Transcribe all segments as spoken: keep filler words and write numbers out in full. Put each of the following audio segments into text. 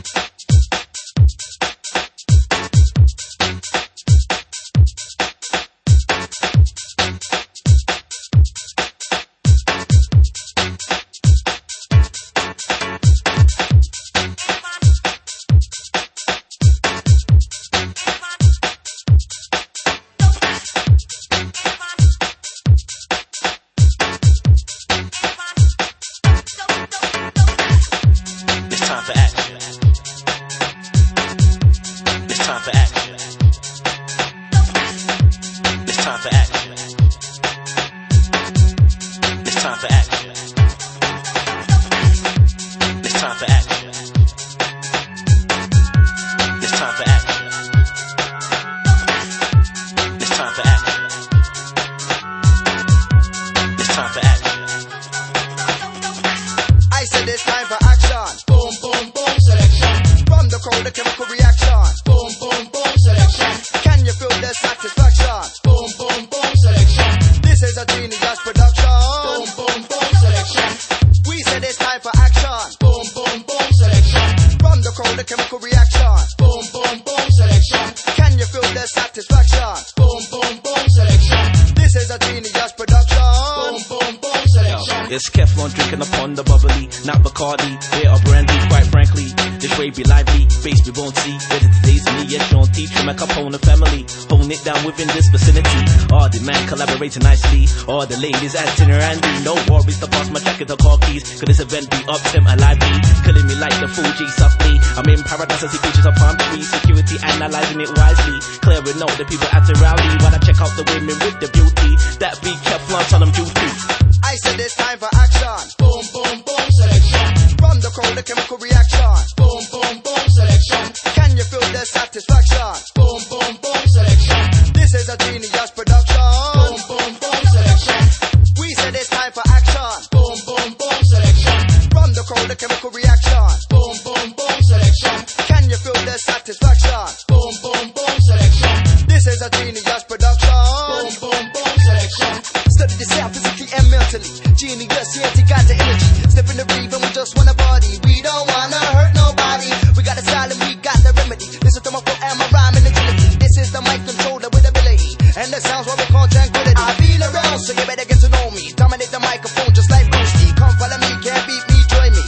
It's Keflon drinking upon the bubbly, not Bacardi, beer or brandy, quite frankly. This way be lively, face be won't see. Whether today's me, yes, Sean T, trim a cup on the family. Holding it down within this vicinity. All the man collaborating nicely. All the ladies acting randy. No worries to pass my jacket or car keys. Cause this event be up, Tim and lively. Killing me like the Fuji softly. I'm in paradise, I see pictures of palm trees. Security analyzing it wisely. Clearing out the people acting rowdy. While I check out the women with the beauty. That be Keflon on them duty. I said it's time for action. Boom, boom, boom, selection. From the crowd, the chemical reaction. Boom, boom, boom, selection. Can you feel the satisfaction? Boom, boom, boom, selection. This is a genius production. Boom, boom, boom, selection. We said it's time for action. Boom, boom, boom, selection. From the crowd, the chemical reaction. Boom, boom, boom, selection. Can you feel the satisfaction? Boom, boom, boom, selection. This is a genius production. Boom, boom, boom, selection. Study the sound physically and mentally. Genius, yes, he got the energy. Step in the reef and we just wanna party. We don't wanna hurt nobody. We got a style and we got the remedy. Listen to my flow and my rhyme and agility. This is the mic controller with ability. And the sounds what we call tranquility. I feel around, so you better get to know me. Dominate the microphone just like Bruce Lee. Come follow me, can't beat me, join me.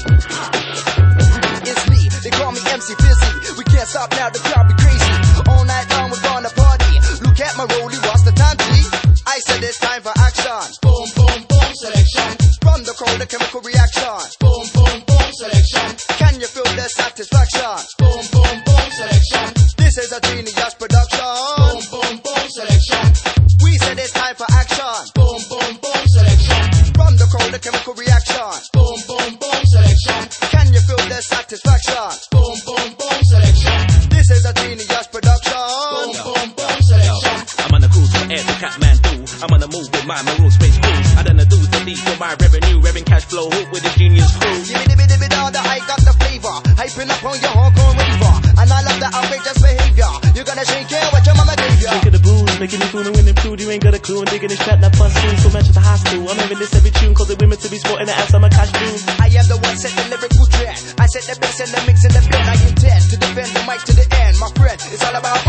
It's me, they call me M C Fizzy. We can't stop now, the crowd be crazy. All night long we're gonna party. Look at my rollie, what's the time, G? I said it's time for action. Boom, boom, boom, selection. From the crowd, the chemical reaction. Boom, boom, boom, selection. Can you feel the satisfaction? Boom, boom, boom, selection. This is a genius production. Boom, boom, boom, selection. We said it's time for action. Boom, boom, boom, selection. From the crowd, the chemical reaction. Boom, boom, boom, selection. Can you feel the satisfaction? Boom, boom, boom, selection. This is a genius production. Boom, boom, boom, selection. I'm on the cruise with air, the Catman do. I'm on the move with my maroon space cruise. I done the do the deed for my revenue, revving cash flow, hoop with this genius crew. Give me the bit, bit, all the I got the flavor. Hyping up on your hardcore raver. And I love the outrageous behavior. You're gonna shake it what your mama gave you. Drinking the booze, making me fooling and improved. You ain't got a clue. I'm digging this trap, that fun soon. So match at the high school. I'm having this every tune, cause the women to be sporting the ass on my costume. I am the one set the lyrical trend. I set the bass and the mix and the blend. I intend to defend the mic to the end. My friend, it's all about